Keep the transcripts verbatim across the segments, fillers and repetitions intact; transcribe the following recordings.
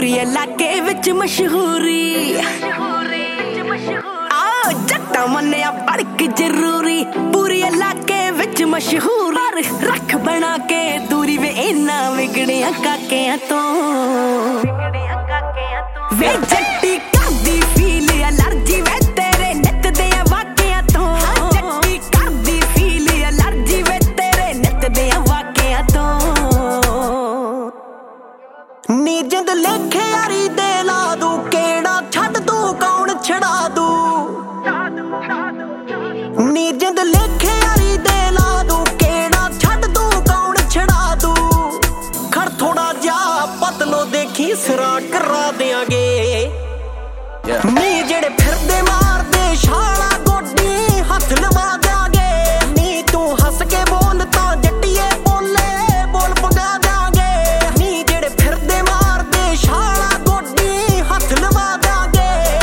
पूरी इलाके विच मशहूरी आओ जट्टा मन्निया बड़क जरूरी पूरी इलाके विच मशहूर रख बना के दूरी वे इन्ना विगड़िया काकिया तो वे जट्टी करदी फील एलर्जी वे तेरे नित दे वाकिया तो जट्टी करदी फील एलर्जी वे तेरे नित दे वाकिया तो नी जिंद लेखे यारी दे ला दू केड़ा छड़ दू कौन छड़ा दू नी जिंद लेखे यारी दे ला दू केड़ा छड़ दू कौन छड़ा दू खड़ थोड़ा जा पतलो देखी सिरा करा देंगे नी जेड़े फिरदे मार दे छाला गोडी हथ लवा देंगे नी तू हस के बोल ता जट्टिए बोले बोल पगा देंगे नी जेड़े फिरदे मार दे छाला गोडी हथ लवा देंगे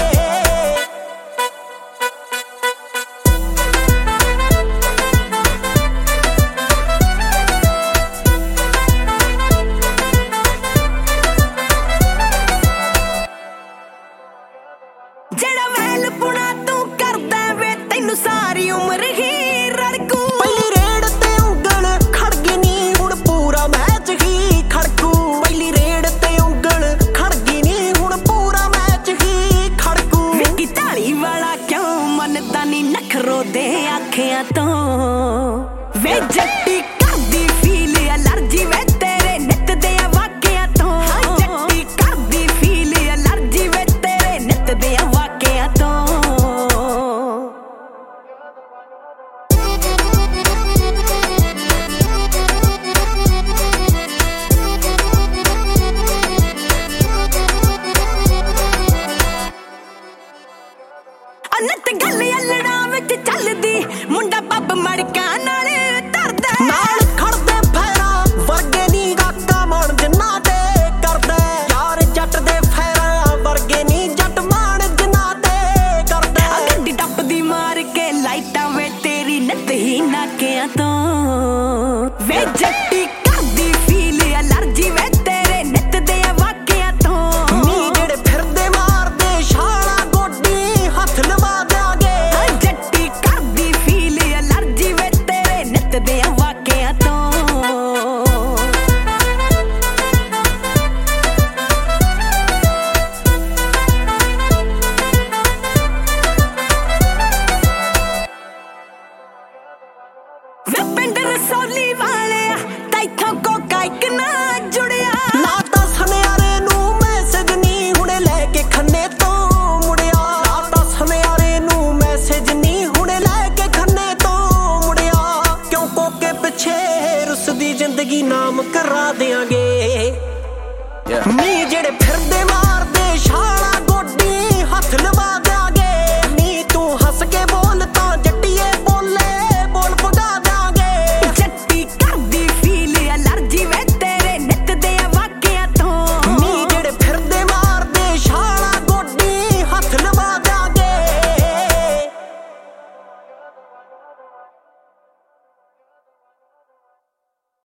जेड़ा वैल पुना तू करदा वे तैनू सारी उम्र ही रड़कू पहली रेड़ ते उंगल खड़ गई नी हुण पूरा मैच ही खड़कू पहली रेड़ ते उंगल खड़ गई नी हुण पूरा मैच ही खड़कू विकी ताली वाला क्यों मनदा नी नखरो दे आखियां तो वे जट्टी करदी फील एलर्जी वे तेरे नित दे वाकिया तो जट्टी करदी फील एलर्जी वे तेरे नित दे वाकिया तो अनत गल अल्लड़ा विच चलदी मुंडा पब मड़का नाल तरदा नाल खड़दे फैरा वर्गे नी गाका मान जिन्ना ते करदा यार जट दे फैरा वर्गे नी जट मान जिन्ना ते करदा गड्डी टपदी मार के लाइटां वे तेरी नित ही नाकियां तो वे जट्टी करदी फील एलर्जी वे तेरे नित दे वाकिया तो नी जेड़े फिरदे मार दे छाला गोडी हथ लवा देंगे जट्टी करदी फील एलर्जी वे तेरे नित दे वाकिया तो वे पिंड रसौली वाले तैथों कोका इक ना जुड़िया ना तां सनियारे नू मैसेज नी हुणे लेके खन्ने तो मुड़िया ना तां सनियारे नू मैसेज नी हुणे लेके खन्ने तो मुड़िया क्यों कोके पिछे रुसदी जिंदगी नाम करा देंगे नी जेड़े फिरदे